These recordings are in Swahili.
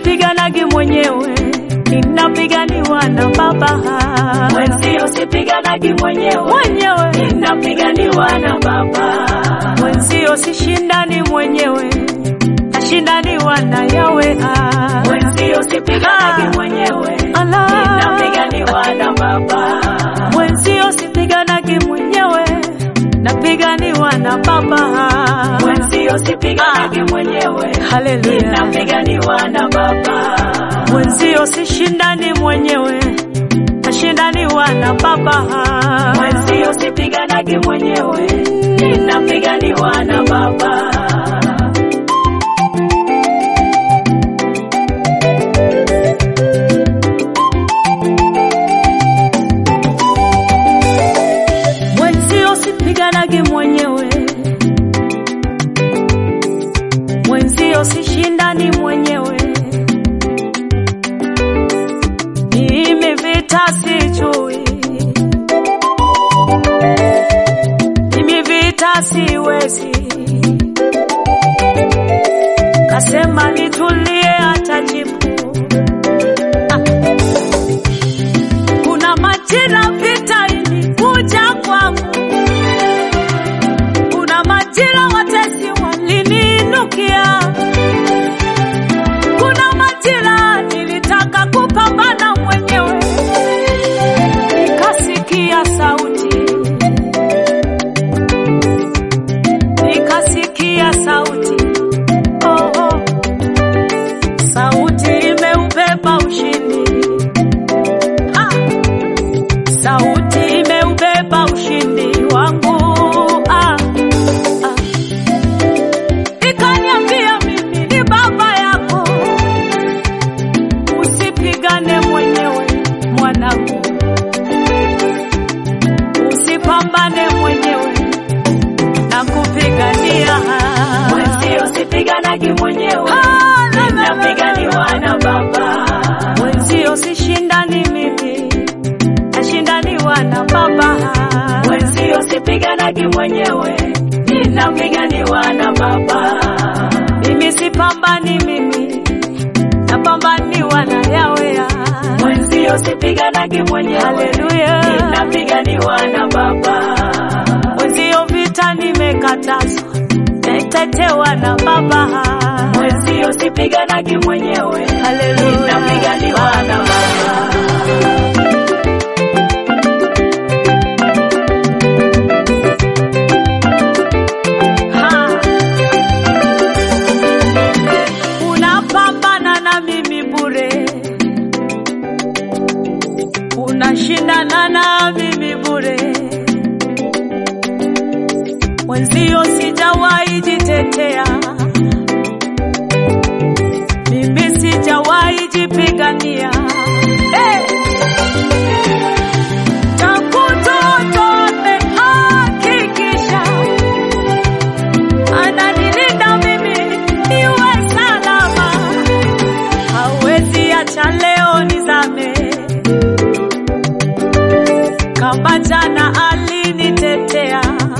sipiganagi mwenyewe, ninapiganiwa na Baba. Mwenzio sipiganagi mwenyewe, ninapiganiwa na Baba. Mwenzio sishindani mwenyewe, nashindaniwa na Yahweh. Mwenzio sipiganagi mwenyewe, ninapiganiwa na Baba. Mwenzio sipiganagi mwenyewe, napiganiwa na Baba. Mwenzio sipiganagi mwenyewe, ninapiganiwa na Baba. Mwenzio sishindani mwenyewe, nashindaniwa na Baba. Mwenzio sipiganagi mwenyewe, ninapiganiwa na Baba. Mwenzio sipiganagi mwenyewe, mwenzio sishindani mwenyewe. Mimi vita sijui, mimi vita siwezi. Kasema nitulie atajibu. Kuna majira vita ilikuja kwangu, kuna majira watesi waliniinukia, kuna majira nilitaka kupambana mwenyewe, nikasikia sauti, nikasikia sauti, oh, oh. Sauti imeubeba ushindi, sauti imeubeba ushindi wangu. Ikaniambia mimi ni baba yako, usipigane mwenyewe mwanangu, usipambane mwenyewe na kupigania. Mwenzio sipiganagi mwenyewe, ninapiganiwa na Baba. Mwenzio sishindani mimi, nashindaniwa na Baba. Mwenzio sipiganagi mwenyewe, ninapiganiwa na Baba. Mimi sipambani mimi, napambaniwa na Yahweh. Mwenzio sipiganagi mwenyewe, ninapiganiwa na Baba. Mwenzio vita nimekatazwa, natetewa na Baba. Mwenzio sipiganagi mwenyewe, ninapiganiwa na Baba. Unapambana na mimi bure, unashindana na mimi bure. Mwenzio sijawahi jitetea, mimi sijawahi jipigania. Tangu mtoto amehakikisha ananilinda mimi niwe salama, hawezi acha leo nizame. Kama jana alinitetea,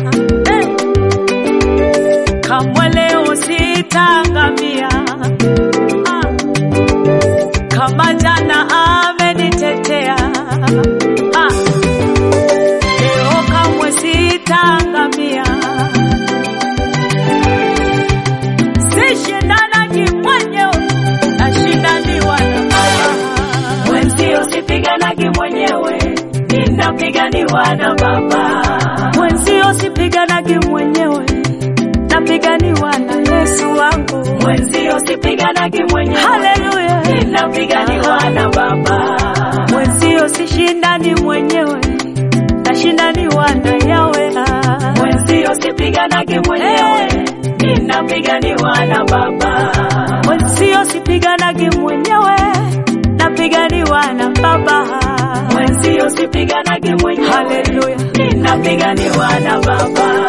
kamwe leo sitangamia. Kama jana amenitetea, leo kamwe sitangamia. Sishindanagi mwenyewe, nashindaniwa na Baba. Mwenzio sipiganagi mwenyewe, ninapiganiwa na Baba. Mwenzio sipiganagi mwenyewe, napiganiwa na Yesu wangu. Mwenzio sipiganagi mwenyewe, ninapiganiwa na Baba. Mwenzio sishindani mwenyewe, nashindaniwa na Yahweh. Mwenzio sipiganagi mwenyewe, ninapiganiwa na Baba. Mwenzio sipiganagi mwenyewe, napiganiwa na Baba. Mwenzio sipiganagi mwenyewe, ninapiganiwa na Baba.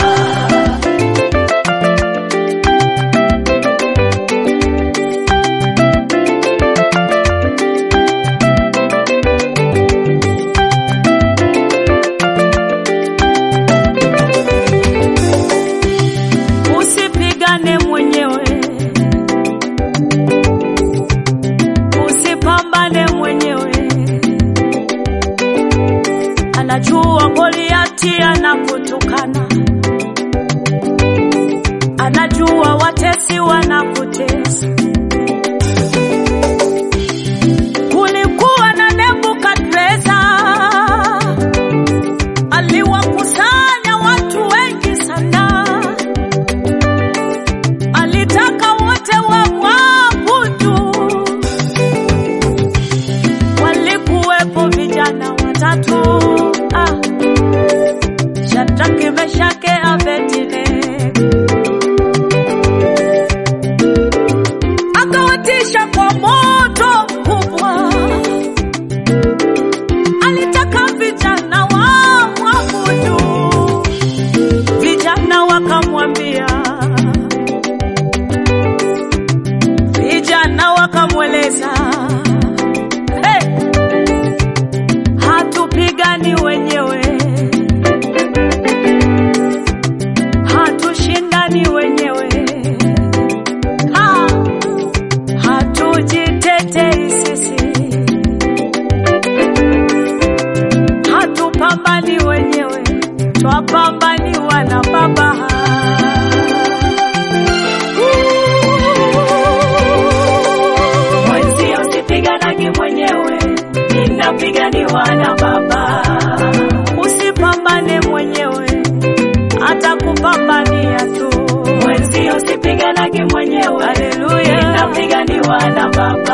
wanakutukana, anajua watesi wanakutesa. Kulikuwa na Nebukadreza, aliwakusanya watu wengi sana, alitaka wote wamwabudu. Walikuwepo vijana watatu, Shadraka, Meshaki, Abednego. Akawatisha kwa moto mkubwa, alitaka vijana wamwabudu. Vijana wakamwambia, vijana wakamweleza, hatupigani wenyewe, hatushindani wenyewe, hatujitetei sisi, hatupambani wenyewe, twapambaniwa na Baba. Mwenzio usipiganage mwenyewe, ninapiganiwa na Baba. Usipambane mwenyewe, atakupambania tu. Mwenzio usipiganage mwenyewe, Haleluya, ninapiganiwa na Baba.